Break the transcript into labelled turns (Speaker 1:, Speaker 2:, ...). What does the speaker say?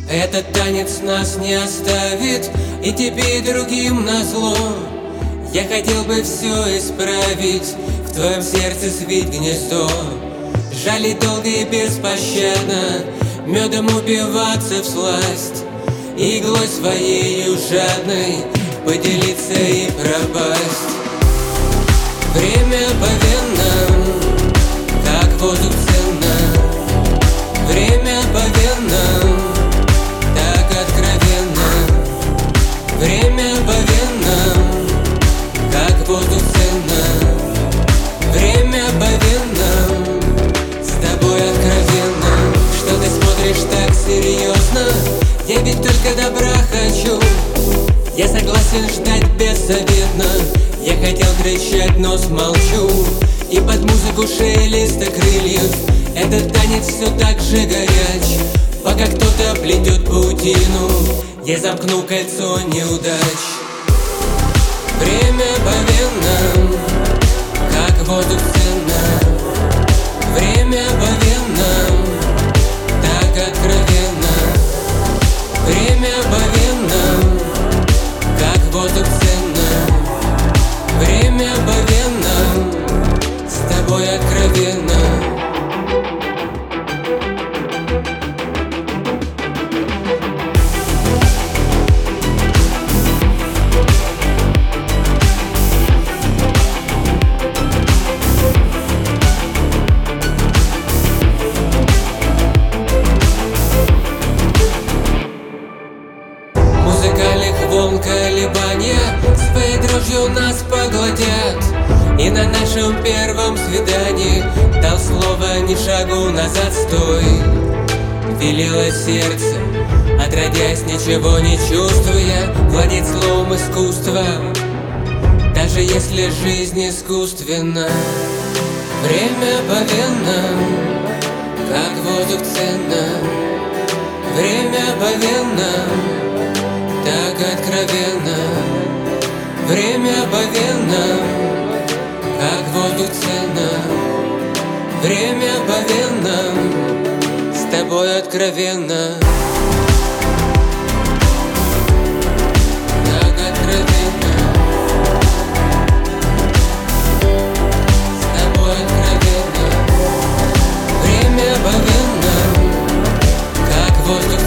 Speaker 1: Этот танец нас не оставит, и тебе, и другим назло. Я хотел бы все исправить, в твоем сердце свить гнездо. Жалить долго и беспощадно, медом упиваться всласть, иглой своею жадной поделиться и пропасть. Время по венам, как воздух ценно. Время по венам, так откровенно. Время по венам, как воздух ценно. Время по венам, с тобой откровенно. Что ты смотришь так серьезно? Я ведь только добра хочу. Я согласен ждать беззаветно. Я хотел кричать, но смолчу. И под музыку шелеста крыльев этот танец все так же горяч. Пока кто-то плетет паутину, я замкну кольцо неудач. Время по венам, как воздух ценно. Время по венам, так откровенно. Время по венам, как воздух ценно. Время по венам, с тобой откровенно. Музыкальных волн колебания своей дрожью нас поглотят. И на нашем первом свидании дал слово ни шагу назад, стой. Велело сердце, отродясь ничего не чувствуя, владеть словом искусства, даже если жизнь искусственна. Время по венам, как воздух ценно. Время по венам, так откровенно. Время по венам, как воздух ценно. Время по венам, с тобой откровенно. Так откровенно. С тобой откровенно. Время по венам, как воздух